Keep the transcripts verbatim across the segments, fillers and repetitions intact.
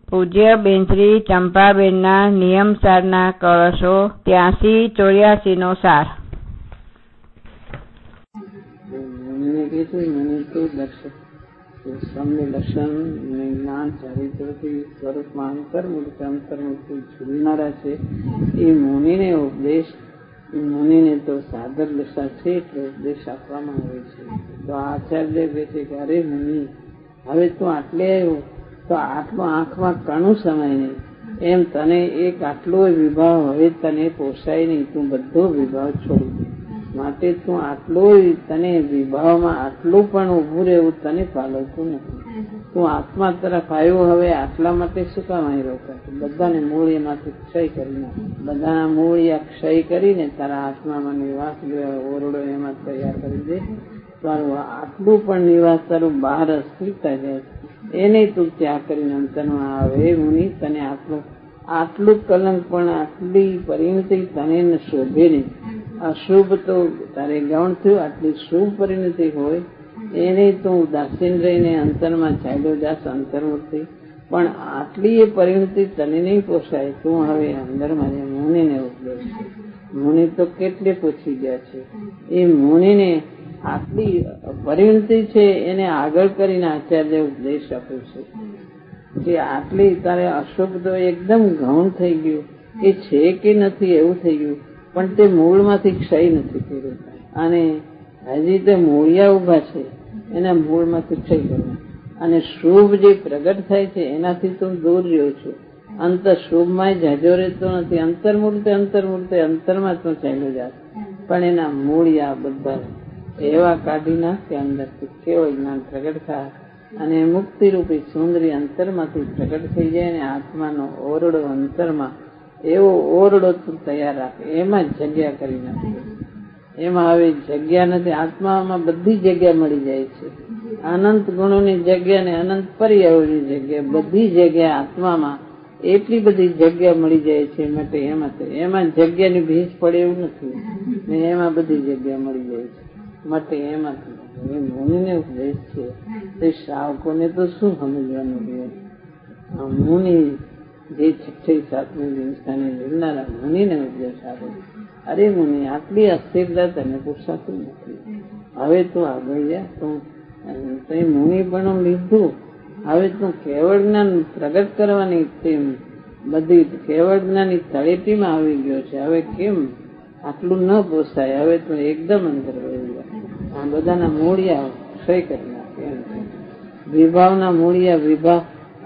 પૂજ્ય બેનશ્રી ચંપાબેનના નિયમસારના કળશો ત્યાસી ચોર્યાસી નો સાર. મને કીધું મને તો દર્શન લક્ષણ જ્ઞાન ચારિત્રથી સ્વરૂપમાં અંતર્મૂર્તિ અંતર્મૂર્તિ ઝૂલનારા છે એ મુનિને ઉપદેશ મુનિને તો સાગર દશા છે એટલે ઉપદેશ આપવામાં આવે છે. તો આચાર્ય કહે છે કે અરે મુનિ, હવે તું આટલે આવ્યો તો આટલો આંખમાં કણું સમાય નહીં. એમ તને એક આટલો વિભાવ હવે તને પોસાય નહીં, તું બધો વિભાવ છોડી દે. માટે તું આટલો તને વિભાવમાં આટલું પણ ઉભું રહેવું તને ફાલવતું નથી. તું આત્મા તરફ આવ્યો, હવે આટલા માટે શું કામ અહીં રોકાય? બધાને મૂળિયામાંથી ક્ષય કરી નાખે. બધાના મૂળિયા ક્ષય કરીને તારા આત્મામાં નિવાસ ઓરડો એમાં તૈયાર કરી દે. તારું આટલું પણ નિવાસ તારું બહાર અસ્થિરતા જાય એને તું ત્યાગ કરીને અંતરમાં આવે. મુનિ, તને આટલું આટલું કલંક પણ આટલી પરિણતિ તને શોભે નહીં. અશુભ તો તારે ગૌણ થયું, આટલી શુભ પરિણતિ હોય એને તું ઉદાસીન રહીને અંતરમાં ચાલ્યો જાસ અંતર્મૂર્તિ. પણ આટલી એ પરિણતિ તને નહીં પોસાય. તું હવે અંદરમાં જે મુનિને ઉપદેશ છે. મુનિ તો કેટલે પૂછી ગયા છે. એ મુનિને આટલી પરિણતિ છે એને આગળ કરીને આચાર્ય ઉપદેશ આપ્યો છે કે આટલી તારે અશુભ તો એકદમ ગૌણ થઈ ગયું. એ છે કે નથી એવું થઈ ગયું, પણ તે મૂળમાંથી ક્ષય નથી કર્યો. અને હજી તે મૂળિયા ઉભા છે એના મૂળમાંથી ક્ષય કરવું. અને શુભ જે પ્રગટ થાય છે એનાથી તું દૂર રહ્યો છું. અંત શુભમાં જાજો રહેતો નથી. અંતર્મૂર્તે અંતર્મૂર્તે અંતરમાં તું ચાલ્યો જાત. પણ એના મૂળિયા બધા એવા કાઢી નાખ કે અંદરથી કેવળ જ્ઞાન પ્રગટ થાય અને મુક્તિ રૂપી સુંદરી અંતરમાંથી પ્રગટ થઈ જાય. અને આત્માનો ઓરડો અંતરમાં એવો ઓરડો તું તૈયાર રાખે, એમાં જગ્યા કરી નાખે. એમાં હવે જગ્યા નથી. આત્મામાં બધી જગ્યા મળી જાય છે. અનંત ગુણોની જગ્યા ને અનંત પર્યાવરણની જગ્યા, બધી જગ્યા આત્મામાં એટલી બધી જગ્યા મળી જાય છે. માટે એમાં એમાં જગ્યાની ભીજ પડે એવું નથી ને એમાં બધી જગ્યા મળી જાય છે. માટે એમાંથી મુનિને ઉપદેશ છે. તે શ્રાવકોને તો શું સમજવાનું છે? મુનિ જે છઠ્ઠી સાતમી દિનસ્થાને જોડનારા મુનિને ઉપદેશ આપે. અરે મુનિ, આટલી અસ્થિરતા તને પૂછાતું નથી. હવે તું આગળ જા. તું તે મુનિ પણ લીધું. હવે તું કેવળ જ્ઞાન પ્રગટ કરવાની તેમ બધી કેવળ જ્ઞાનની તળેટીમાં આવી ગયો છે. હવે કેમ આટલું ન પોસાય? હવે તું એકદમ અંદર વહી જા. આ બધાના મૂળિયા ક્ષય કરી નાખે. એમ વિભાવના મૂળિયા વિભાવ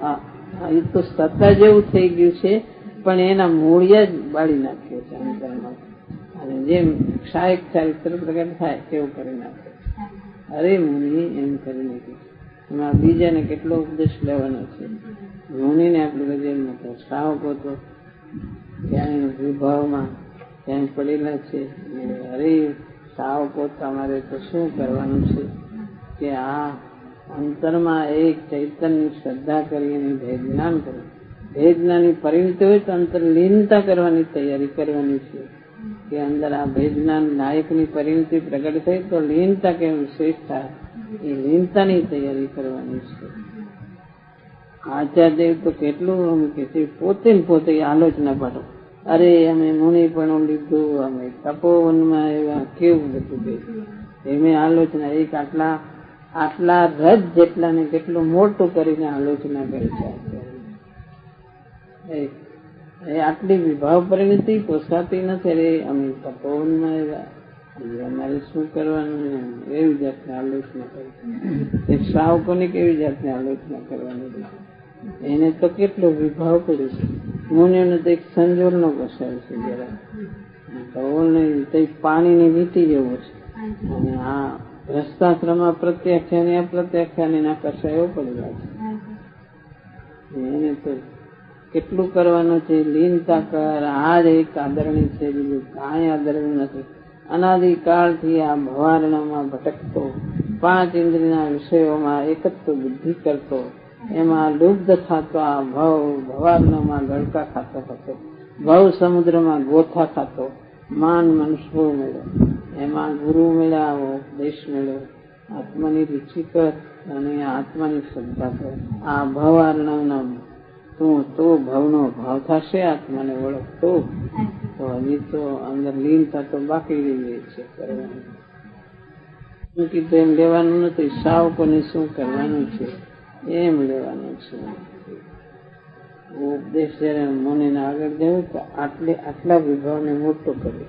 એ તો સત્તા જેવું થઈ ગયું છે, પણ એના મૂળિયા જ બાળી નાખે છે અંતરમાં. અને જેમ ક્ષાયક ચારિત્ર પ્રગટ થાય તેવું કરી નાખે. અરે મુનિ, એમ કરી નાખ્યું. એમાં બીજાને કેટલો ઉપદેશ લેવાનો છે. મુનિને આપણે જેમ નથી. શ્રાવકો તો ક્યાંય વિભાવમાં ક્યાંય પડેલા છે. અરે શ્રાવકો તમારે તો શું કરવાનું છે કે આ અંતરમાં એક ચૈતન્ય શ્રદ્ધા કરી અને ભેદ જ્ઞાન કરવું. ભેદ જ્ઞાનની પરિણતિ હોય તો અંતર લીનતા કરવાની તૈયારી કરવાની છે. કે અંદર આ ભેદ જ્ઞાન નાયકની પરિણતિ પ્રગટ થઈ તો લીનતા કેમ શ્રેષ્ઠ, એ લીનતાની તૈયારી કરવાની છે. આચાર્ય તો કેટલું અમે કે છે, પોતે ને પોતે આલોચના પાડો. અરે અમે મુનિ પણ લીધું, અમે તપોવનમાં એવા કેવું બધું કે એમે આલોચના એક આટલા આટલા રજ જેટલા ને કેટલું મોટું કરીને આલોચના કરે છે. એ આટલી વિભાવ પરિણતિ પોસાતી નથી. અરે અમે તપોવનમાં એવા, અમારે શું કરવાનું? એવી જાતની આલોચના કરી. શ્રાવકોને કેવી જાતની આલોચના કરવાની? એને તો કેટલો વિભાવ પડ્યો છે. મુનિઓને તો એક સંજોર નો કસાય છે જરા. તો પાણીની વીંટી જેવો છે. અને આ ભ્રષ્ટાશ્રમમાં પ્રત્યાખ્યાની અપ્રત્યાખ્યાની ના કસાયો પડેલા છે. એને તો કેટલું કરવાનું છે. લીનતા કર. આ જ એક આદરણી છે, બીજું કાંઈ આદરણી નથી. અનાદિકાળથી આ ભવારણમાં ભટકતો, પાંચ ઇન્દ્રિયના વિષયોમાં એકત્વ બુદ્ધિ કરતો, એમાં લુબ્ધ થતો, આ ભવ ભવારણમાં ગળકા ખાતો હતો, ભવ સમુદ્રમાં ગોથા ખાતો, માન મનુષ્ય મળ્યો, એમાં ગુરુ મળ્યા, ઉપદેશ મળ્યો, આત્માની રુચિ કર અને આત્માની શ્રદ્ધા કર. આ ભવારણના તું તો ભાવનો ભાવ થશે આત્માને ઓળખતો તો હજી તો અંદર લીનતા તો બાકી રહી છે કરવાની. શું કીધું એમ લેવાનું નથી. સાવ કોને શું કરવાનું છે એમ લેવાનું છે. ઉપદેશ જયારે મુનિને આગળ જવું તો આટલે આટલા વિભાવને મોટો કરે.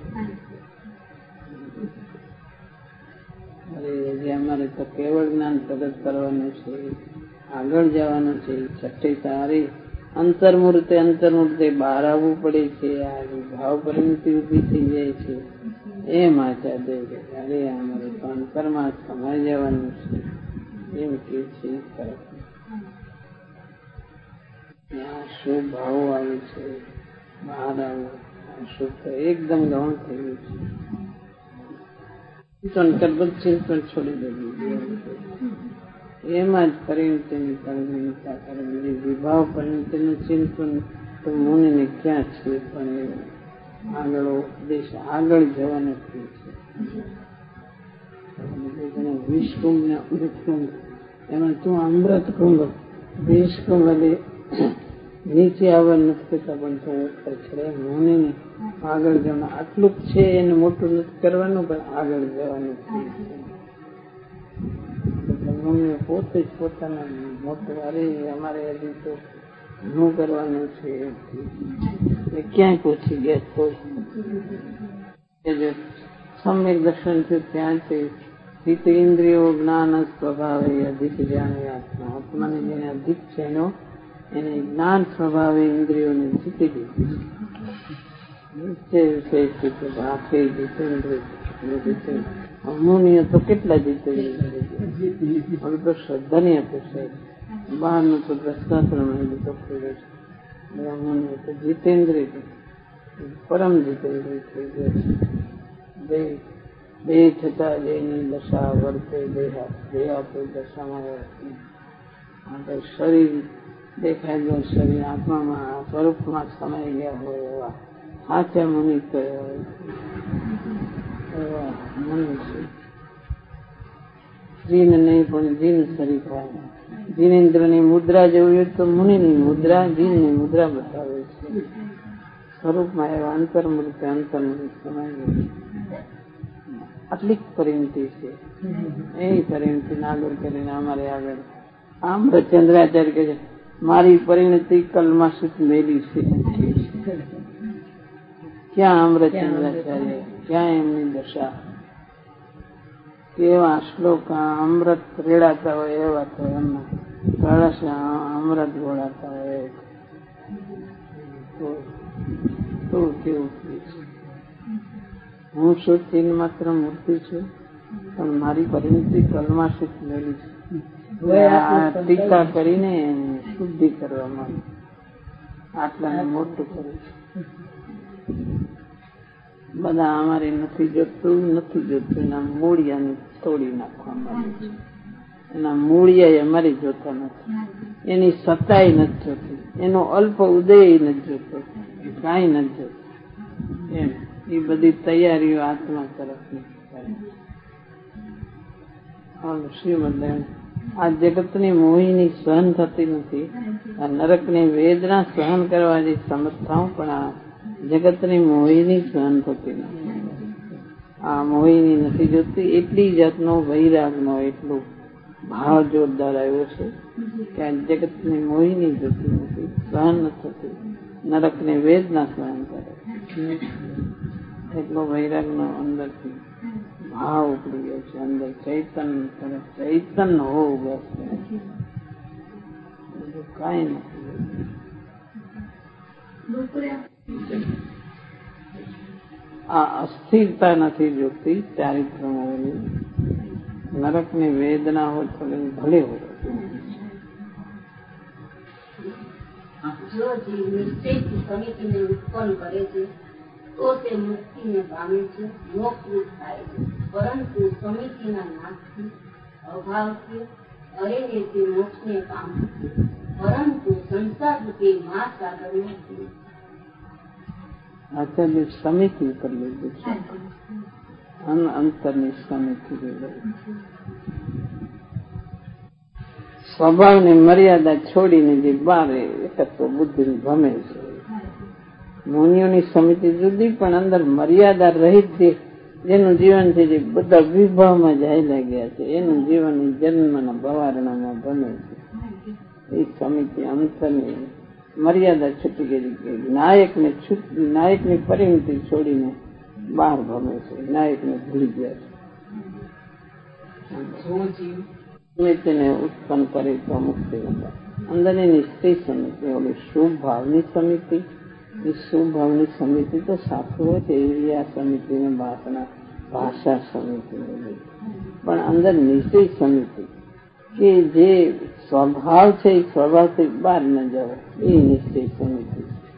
અરે અમારે તો કેવળ જ્ઞાન પ્રગટ કરવાનું છે, આગળ જવાનું છે. છઠ્ઠી તારી અંતર્મૂર્તે અંતર્મૂર્તે બહાર આવવું પડે છે. આ ભાવ પરિમિતિ ઉભી થઈ જાય છે. એમ આચાર્ય અરે અમારે તો અંતરમાં સમાઈ જવાનું છે એમ કે છે. ત્યાં શું ભાવ આવે છે બહાર આવું શું તો એકદમ ગૌણ થયું છે. કરબત ચિંતન છોડી દેવું એમાં જ પરિણતિની પરિણતા કરે. બીજી વિભાવ પરિણતિનું ચિંતન તો મુનિને ક્યાં છે, પણ આગળ ઉપદેશ આગળ જવાનું છે. વિષ કુંભ ને અમૃત કુંભ એમાં તું અમૃત કુંભ વિષ કુંભ એટલે નીચે આવવા નથી કરતા પણ તું ઉપર ચડે. મુનિને આગળ જવાનું આટલું જ છે. એને મોટું નથી કરવાનું પણ આગળ જવાનું છે. પોતે જ પોતાના મોટું અરે અમારે હજી તો ઘણું કરવાનું છે એ ક્યાંય પહોંચી ગયા. તો સમ્યક દર્શન છે ત્યાં છે ચિત્ત ઇન્દ્રિયો જ્ઞાન સ્વભાવે અધિક જાણે આત્મા. આત્માને જેને અધિક છે એનો એને જ્ઞાન સ્વભાવે ઇન્દ્રિયોને જીતી દીધી. મુનિઓ તો કેટલા જીતે હવે તો શ્રદ્ધાની અપેક્ષા બહારનું તો ભ્રષ્ટાશ્રમ મુનિઓ તો જીતેન્દ્રિય પરમ જીતેન્દ્રિય થઈ ગયા છે. બે છતાં જેની દશા વર્તે દેહા દેહા તો દશામાં વર્તે. શરીર દેખાય શરીર આત્મામાં સ્વરૂપમાં સમાઈ ગયા હોય એવા સાચા મુનિ એવા મુનિ છે. જીન નહીં પણ જીન શરીફ હોય. જીનેન્દ્ર ની મુદ્રા જેવી તો મુનિ ની મુદ્રા જીન ની મુદ્રા બતાવે છે. સ્વરૂપમાં એવા અંતર્મૂર્તિ અંતર્મૂર્તિ સમાઈ ગયા. આટલી પરિણતિ છે. એ પરિણતિ આગળ કરીને અમારે આગળ આમ ચંદ્રાચાર્ય કે છે મારી પરિણતિ કલમાસિત મેલી છે. ક્યાં અમૃતચંદ્રાચાર્ય ક્યાં એમની દશા કેવા શ્લોક અમૃત રેડાતા હોય એવા તો એમના કળશ અમૃત ગોળાતા હોય તો કેવું હું શું ચીન માત્ર મૂર્તિ છું પણ મારી પરિણતિ કલમાસિત મેલી છે. ટીકા કરીને શુદ્ધિ કરવામાં આટલાને મોટું કરે છે. બધા અમારે નથી જોતું નથી જોતું એના મૂળિયાને તોડી નાખવા માંગે છે. એના મૂળિયા અમારી જોતા નથી. એની સત્તાય નથી જોતી. એનો અલ્પ ઉદય નથી જોતો. કાંઈ નથી જોતું. એમ એ બધી તૈયારીઓ આત્મા તરફની કરે. શ્રીમદ આ જગતની મોહીની સહન થતી નથી. આ નરકની વેદના સહન કરવા જે સમર્થાઓ પણ આ જગતની મોહીની સહન થતી નથી. આ મોહીની નથી જોતી. એટલી જાતનો વૈરાગનો એટલો ભાવ જોરદાર આવ્યો છે કે આ જગતની મોહીની જોતી નથી, સહન નથી થતી. નરકની વેદના સહન કરે એટલો વૈરાગનો અંદરથી ભાવ ઉપડી ગયો છે. અંદર ચૈતન્ય કરે ચૈતન્ય હોવું બસ કઈ નથી. આ અસ્થિરતા નથી જોતી ચારિત્રમાં. નરકની વેદના હોય તો ભલે હોય. જો જીવ નિશ્ચયથી સમિતિને ઉત્પન્ન કરે છે તો તે મુક્તિને પામે છે, મોક્ષરૂપ થાય છે. પરંતુ સમિતિના નાશથી અભાવથી અરે તે મોક્ષને પામે છે. પરંતુ સંસાર રૂપી મા સાગર નથી. આચાર્ય સમિતિ ઉપર લીધું છે. અંતરની સમિતિ સ્વભાવની મર્યાદા છોડીને જે બહાર એકત્વ બુદ્ધિ ભમે છે. મુનિઓની સમિતિ જુદી, પણ અંદર મર્યાદા રહિત જે જેનું જીવન છે, જે બધા વિભાવમાં જાય ગયા છે, એનું જીવન જન્મના ભવારણામાં ભમે છે. એ સમિતિ અંતરની મર્યાદા છૂટી ગઈ. નાયકને છૂટ નાયકની પરિણતિ છોડીને બહાર ભમે છે. નાયકને ભૂલી ગયા છે. સમિતિને ઉત્પન્ન કરી તો મુક્તિ હતા. અંદરની નિશ્ચય સમિતિ, ઓલી શુભ ભાવની સમિતિ. એ શુભ ભાવની સમિતિ તો સાચું હોય છે, એવી આ સમિતિને ભાષા ભાષા સમિતિ, પણ અંદર નિશ્ચય સમિતિ કે જે સ્વભાવ છે એ સ્વભાવથી બહાર ન જવો, એ નિશ્ચય સમિતિ.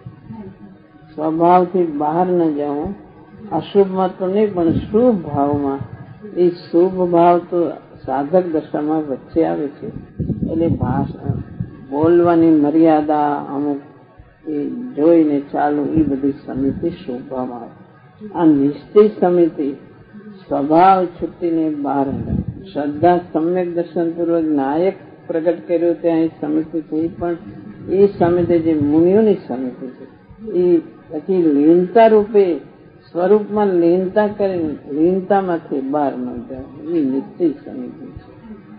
સ્વભાવથી બહાર ન જવું, અશુભમાં તો નહીં પણ શુભ ભાવમાં. એ શુભ ભાવ તો સાધક દશામાં વચ્ચે આવે છે, એટલે ભાષા બોલવાની મર્યાદા અમુક એ જોઈને ચાલુ, એ બધી સમિતિ શુભ ભાવમાં આવે. આ નિશ્ચય સમિતિ સ્વભાવ છૂટીને બહાર આવે. શ્રદ્ધા સમ્યક દર્શન પૂર્વક નાયક પ્રગટ કર્યું ત્યાં એ સમિતિ થઈ, પણ એ સમિતિ જે મુનિઓની સમિતિ છે એ પછી લીનતા રૂપે સ્વરૂપમાં લીનતા કરીને લીનતામાંથી બહાર ન જાય, એ નિશ્ચય સમિતિ છે.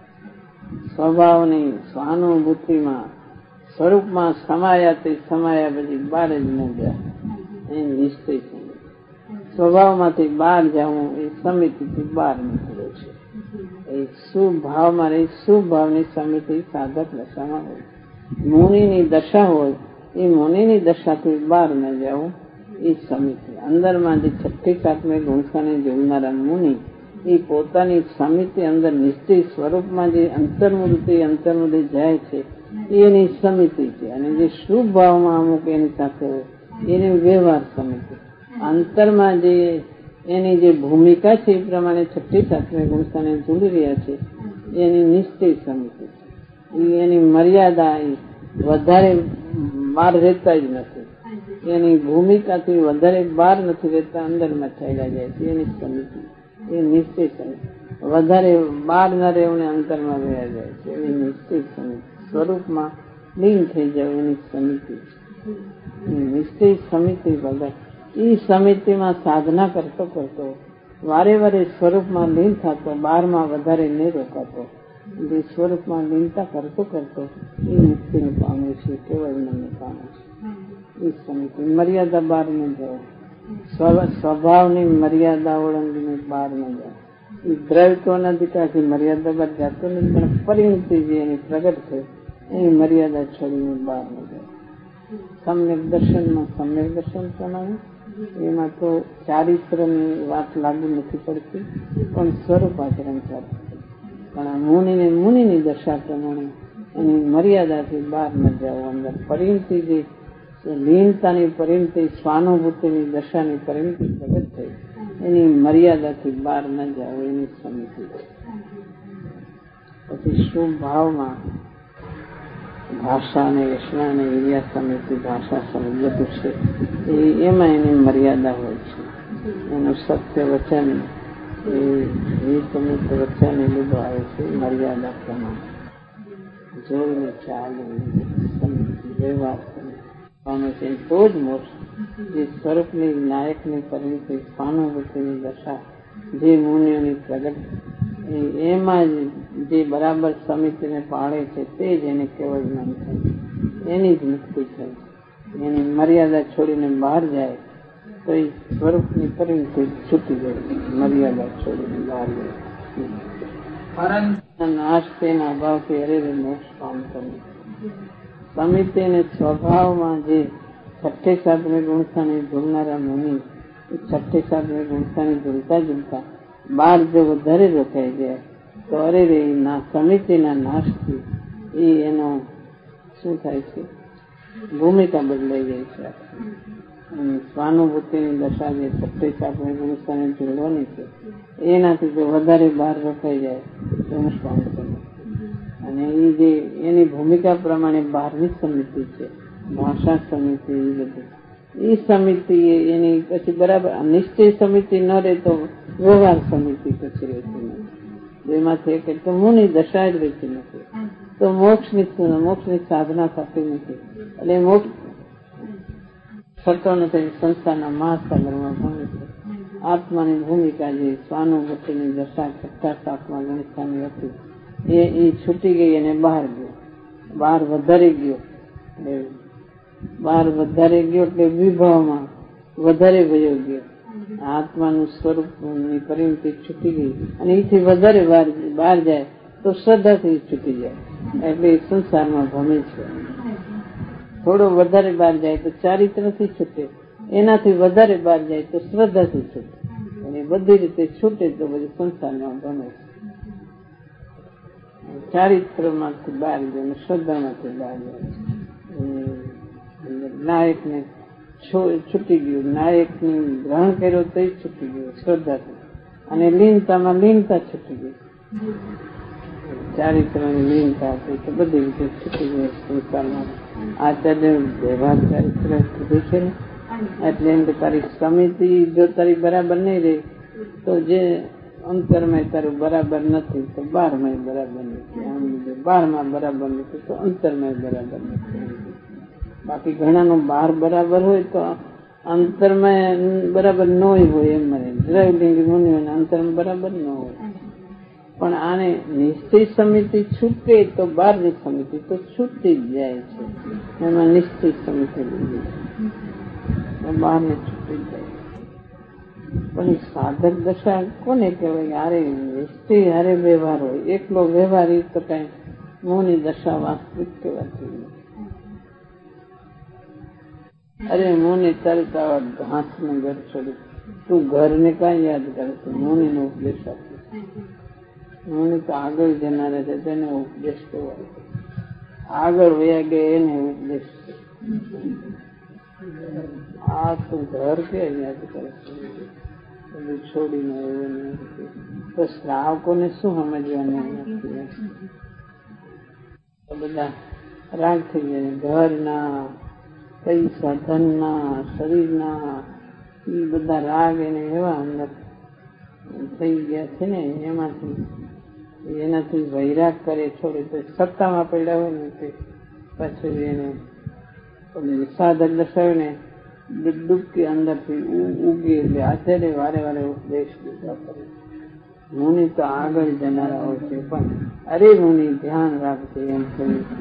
સ્વભાવની સ્વાનુભૂતિમાં સ્વરૂપમાં સમાયા તે સમાયા પછી બહાર જ ન જાય, એ નિશ્ચય સમિતિ. સ્વભાવમાંથી બહાર જવું એ સમિતિથી બહાર નીકળ્યો છે. એ શુભ ભાવમાં રહી, શુભ ભાવની સમિતિ સાધક દશામાં હોય. મુનિની દશા હોય, એ મુનિની દશાથી બહાર ન જવું, એ સમિતિ. અંદરમાં જે છઠ્ઠી સાતમી ગુણસાને જોનારા મુનિ, એ પોતાની સમિતિ અંદર નિશ્ચય સ્વરૂપમાં જે અંતર્મુક્તિ અંતર્મુક્તિ જાય છે, એની સમિતિ છે. અને જે શુભ ભાવમાં અમુક એની સાથે હોય, એની વ્યવહાર સમિતિ. અંતરમાં જે એની જે ભૂમિકા છે એ પ્રમાણે છઠ્ઠી સાતમી ગુણસ્થાને જોડી રહ્યા છે, એની નિશ્ચય સમિતિ છે. એની મર્યાદા વધારે બહાર રહેતા જ નથી, એની ભૂમિકાથી વધારે બહાર નથી રહેતા, અંદરમાં ચાલ્યા જાય છે, એની સમિતિ. એ નિશ્ચય સમિતિ. વધારે બહાર ન રહેવું ને અંતરમાં રહ્યા જાય છે, એની નિશ્ચય સમિતિ. સ્વરૂપમાં લીન થઈ જાય એની સમિતિ છે. નિશ્ચય સમિતિ બધા એ સમિતિમાં સાધના કરતો કરતો વારે વારે સ્વરૂપમાં લીન થતો, બહારમાં વધારે નહીં રોકાતો. જે સ્વરૂપમાં લીનતા કરતો કરતો એ મુક્તિને પામે છે, કેવળ મને પામે છે. એ સમિતિ મર્યાદા બહાર ન જાય, સ્વભાવની મર્યાદા ઓળંગીને બહાર ન જાય. એ દ્રવ્ય નથી કાંથી મર્યાદા બહાર જતો નથી, પણ પરિણતિ જે એની પ્રગટ થઈ એની મર્યાદા છોડીને બહાર ન જાય. સમ્યક દર્શનમાં સમ્યક દર્શન પ્રમાણે એમાં તો ચારિત્રની વાત લાગુ નથી પડતી, પણ સ્વરૂપ આચરણ ચાલુ. પણ આ મુનિને મુનિની દશા પ્રમાણે એની મર્યાદાથી બહાર ન જવું. અંદર પરિણતિ જે લીનતાની પરિણતિ, સ્વાનુભૂતિની દશાની પરિણતિ પ્રગટ થઈ, એની મર્યાદાથી બહાર ન જવું, એની સમિતિ. પછી શુભ ભાવમાં ભાષા અને વ્યસના અને વિર્યા સમિતિ, ભાષા સમિતિ બધું છે, એ એમાં એની મર્યાદા હોય છે. એનું સત્ય વચન, એ રીતમુક્ત વચન એ બધું આવે છે મર્યાદા પ્રમાણે. જોઈને ચાલવું, સમિતિ વ્યવહાર પામે છે, તો જ મોક્ષ. જે સ્વરૂપની નાયકની પરિણતિ, સ્વાનુભૂતિની દશા જે મુનિઓની પ્રગટ, એમાં જે બરાબર સમિતિને પાળે છે તે જ એને કેવળ જ્ઞાન થાય, એની જ મુક્તિ થાય. એની મર્યાદા છોડીને બહાર જાય તો એ સ્વરૂપની પરિણતિ છૂટી જાય, મર્યાદા છોડીને બહાર જાય. નાશ તેના અભાવથી અરે મોક્ષ પામતો નથી. સમિતિ અને સ્વભાવમાં જે છઠ્ઠી સાતમી ગુણસ્થાને ભૂલનારા મુનિ, છઠ્ઠી સાતમી ગુણસ્થાને ઝૂલતા ઝૂલતા બહાર જો વધારે રોકાઈ જાય તો અરે રે ના સમિતિના નાશથી એ એનો શું થાય છે, ભૂમિકા બદલાઈ જાય છે. સ્વાનુભૂતિની દશા જે છઠ્ઠી સાતમી ગુણસ્થાને ઝૂલવાની છે, એનાથી જો વધારે બહાર રોકાઈ જાય તો મોક્ષ પામતો નથી. અને એ જે એની ભૂમિકા પ્રમાણે બહારની સમિતિ છે, ભાષા સમિતિ, એ બધી એ સમિતિ એની પછી બરાબર નિશ્ચય સમિતિ ન રહે તો વ્યવહાર સમિતિ પછી રહેતી નથી. બેમાંથી એક તો મુની દશા જ રહેતી નથી. તો મોક્ષ ની મોક્ષ ની સાધના થતી નથી. એટલે મોક્ષ થતો નથી. સંસારના મહાસાગરમાં ભમે છે. આત્માની ભૂમિકા જે સ્વાનુભૂતિની દશા કરતા આત્મા ગણિતાની હતી એ એ છૂટી ગઈ અને બહાર ગયો. બહાર વધારી ગયો. બહાર વધારે ગયો એટલે વિભાવમાં વધારે ભયો ગયો. આત્માનું સ્વરૂપ ની પરિણતિ છૂટી ગઈ અને એથી વધારે બહાર બહાર જાય તો શ્રદ્ધાથી છૂટી જાય. એટલે સંસારમાં ભમે છે. થોડો વધારે બહાર જાય તો ચારિત્રથી છૂટે, એનાથી વધારે બહાર જાય તો શ્રદ્ધાથી છૂટે. અને બધી રીતે છૂટે તો બધી સંસારમાં ભમે છે. ચારિત્રમાંથી બહાર જાય, શ્રદ્ધામાંથી બહાર જાય. નાયક ને છૂટી ગયું, નાયક ની ગ્રહણ કર્યો તો છૂટી ગયું શ્રદ્ધાથી. અને લીનતામાં લીનતા છૂટી ગઈ. ચારિત્રની લીનતા હતી તો બધી રીતે છૂટી ગઈ સંસારમાં. આચાર્ય વ્યવહાર ચારિત્ર કીધું છે ને, એટલે એમ કે તારી સમિતિ જો તારી બરાબર નહીં રહી તો જે અંતરમાં તારું બરાબર નથી તો બહારમાં બરાબર નથી. આમ બહારમાં બરાબર નથી તો અંતરમાં બરાબર નથી. બાકી ઘણાનું બહાર બરાબર હોય તો અંતરમાં બરાબર ન હોય. એમ મને દ્રવ્યલિંગી મુનિ હોય અંતરમાં બરાબર ન હોય. પણ આને નિશ્ચય સમિતિ છૂટે તો બહારની સમિતિ તો છૂટી જ જાય છે. એમાં નિશ્ચય સમિતિ લીધી બહારને છૂટી જાય. પણ એ સાધક દશા કોને કહેવાય? હારે નિશ્ચય હારે વ્યવહાર હોય. એકલો વ્યવહાર એ તો કઈ મોની દશા વાસ્તવિક કહેવાતી નથી. અરે મોને ચાલુ આવા ઘાસ ને ઘર છોડી તું ઘર ને કઈ યાદ કરે છે? મોની નો ઉપદેશ આપે. મોની તો આગળ જનારા છે તેને ઉપદેશ કહેવાય. આગળ વયા ગયા એને ઉપદેશ. આ તું ઘર કે યાદ કરે છે બધું છોડીને એવું નથી. તો શ્રાવકોને શું સમજવાનું નથી? બધા રાગ થઈ જાય. ઘરના, પૈસા, ધનના, શરીરના એ બધા રાગ એને એવા અંદર થઈ ગયા છે ને એમાંથી એનાથી વૈરાગ કરે છોડે તો સત્તામાં પડ્યા હોય ને તે પછી એને સાધક દર્શાવે ને ડૂબકી અંદરથી ઉગે. એટલે આચાર્ય વારે વારે ઉપદેશ દીધા કરે. મુનિ તો આગળ જનારા હોય છે પણ અરે મુનિ ધ્યાન રાખજે એમ કહ્યું છે.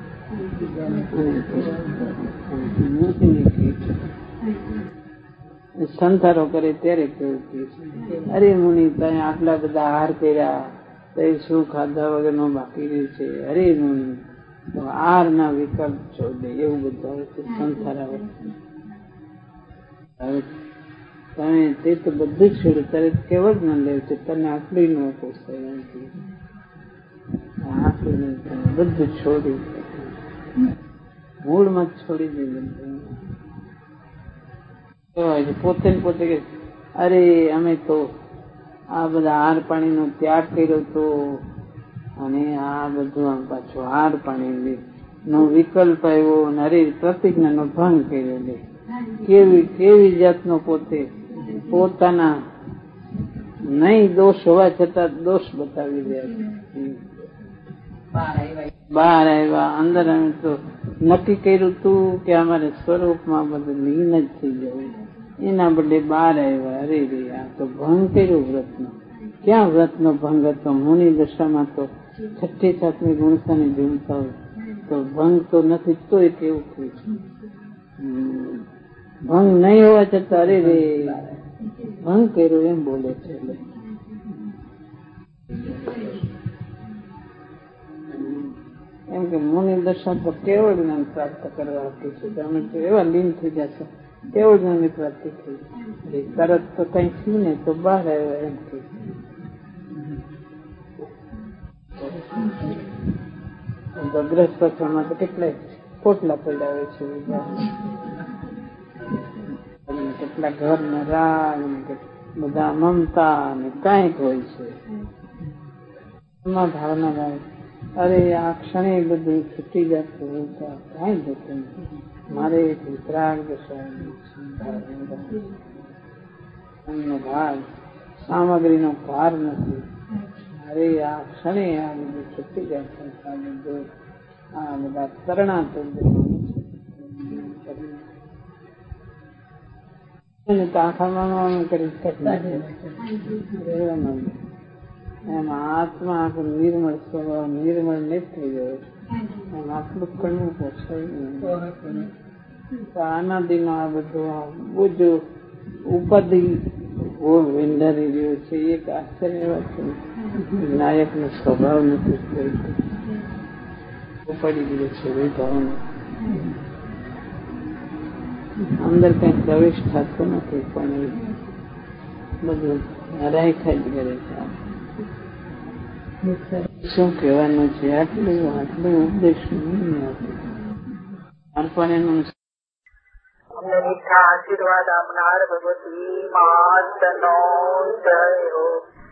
સંસારો કરે ત્યારે કેવું કે અરે મુનિ ત્યાં આટલા બધા આહાર કર્યા તો શું ખાધા વગર નો બાકી રહ્યું છે? અરે મુનિ તો આહાર ના વિકલ્પ છોડે એવું બધું સંસાર આવે. હવે તમે તે તો બધું જ છોડ્યું ત્યારે કેવળ ના લેવું છે. તને આટલી ન પોસાય આટલું નહીં. તમે બધું છોડ્યું, મૂળમાં જ છોડી દીધું. પોતે પોતે કે અરે અમે તો આ બધા હાર પાણી નો ત્યાગ કર્યો હતો અને આ બધું આમ પાછું હાર પાણી નો વિકલ્પ આવ્યો અને અરે પ્રતિજ્ઞા નો ભંગ કર્યો. કેવી કેવી જાતનો પોતે પોતાના નહીં દોષ હોવા છતાં દોષ બતાવી રહ્યા છે. બહાર આવ્યા અંદર અમે તો નક્કી કર્યું તું કે અમારે સ્વરૂપમાં બધું લીન જ થઈ જવું. એના બદલે બહાર આવ્યા. અરે રે આ તો ભંગ કર્યો વ્રતનો. ક્યાં વ્રતનો ભંગ હતો? મુનિ દશામાં તો છઠ્ઠી સાતમી ગુણસાની જીવતા હોય તો ભંગ તો નથી. તોય કેવું થયું છે? ભંગ નહીં હોવા છતાં અરે રે ભંગ કર્યો એમ બોલે છે. એમ કે મુનિ દશા તો કેવળ જ્ઞાન પ્રાપ્ત કરવા હતી છે. અમે તો એવા લીન થઈ જશે કેવળ જ્ઞાનની પ્રાપ્તિ થઈ. તરત તો કઈ થયું ને તો બહાર આવ્યા એમ કે ગ્રહસ્થમાં તો કેટલાય પોટલા પડ્યા હોય છે. કેટલા ઘર ને રાગ બધા મમતા ને કઈક હોય છે. એમાં ભાવના ભાવ અરે આ ક્ષણે બધું છૂટી જતું હોય તો કઈ જતું નથી. મારે વિતરાગ દશા ભાગ સામગ્રી નો ભાર નથી. અરે આ ક્ષણે આ બધું છૂટી જાય સંસાર બધું આ બધા શરણાર્થો આખામાં કરી એમ આત્મા આખું નિર્મળ સ્વભાવ નિર્મળ ને થઈ ગયો એમ આટલું કરવું પોસાય આનાદિનો આ બધું બધું ઉપાધિ વિંધારી રહ્યું છે એક આશ્ચર્ય વાત છે. નાયક નો સ્વભાવ નથી પડી ગયો છે વિભાવનો અંદર કઈ પ્રવેશ થતો નથી પણ બધું હરાય ખાઈ જ કરે છે. શું કહેવાનું છે આટલું આટલું ઉપદેશ પણ એનું અમને મીઠા આશીર્વાદ આપનાર ભગવતી માતનો જય હો.